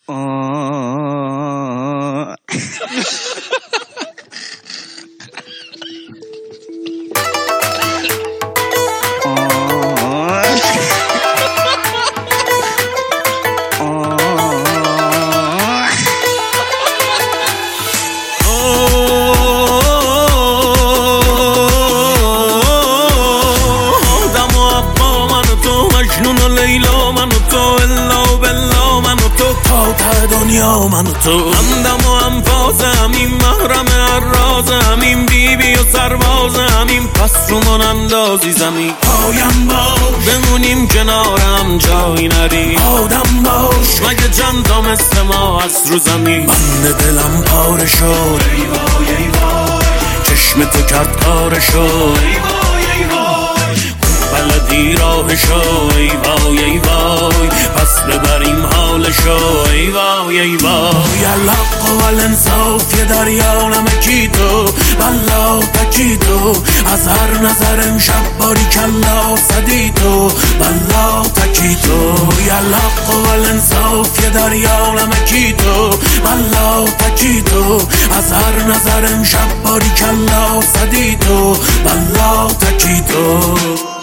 دنیا من و تو همدم و انفاس همین محرم الراز همین بیبی و سرباز همین پس رو من اندازی زمین پایم باش بمونیم کنارم جایی نری آدم باش مگه چند تا مثل ما هست رو زمین بند دلم پاره شد ای وای ای وای چشم تو کرد کارشو ای وای ای وای بلدی راهشو ای وای ای وای پس ببریم حالشو ای وای ای وای الحق و الانصاف یه دریا نمکی تو بلا تکی تو از هر نظر امشب باری کلا صدی تو بلا تکی تو الحق و الانصاف یه دریا نمکی تو بلا تکی تو از هر نظر امشب باری کلا صدی تو بلا تکی تو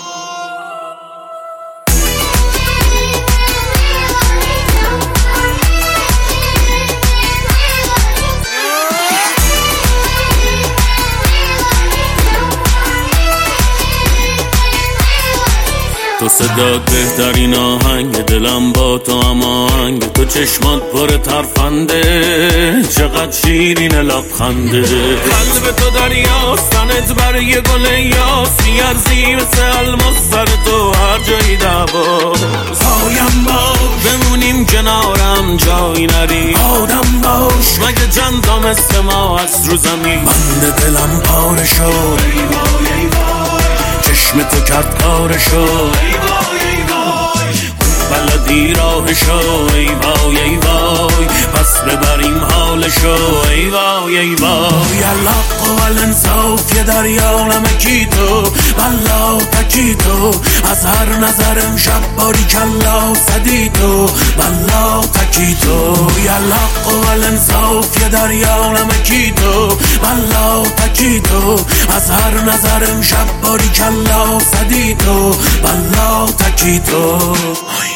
تو صدات بهترین آهنگ دلم با تو هم آهنگ تو چشمات پر ترفنده چقدر شیرین لبخنده قلب تو دریاست تنت بر یه گل یاسی ارزی مثل الماس سر تو هر جایی دعواست پایم باش بمونیم کنارم جایی نری آدم باش مگه چند تا مثل ما هست رو زمین بند دلم پاره شد ای وای ای وای چشم تو کرد کارشو ای وای ای وای بلدی راهشو ای وای ای وای پس ببریم حالشو ای وای ای وای الحق و الانصاف یه دریا نمکی تو بلا تکی تو از هر نظر امشب باری کلا صدی تو بلا تکی تو الحق و الانصاف یه دریا نمکی تو بلا تکی تو از هر نظر امشب باری کلا صدی تو بلا تکی تو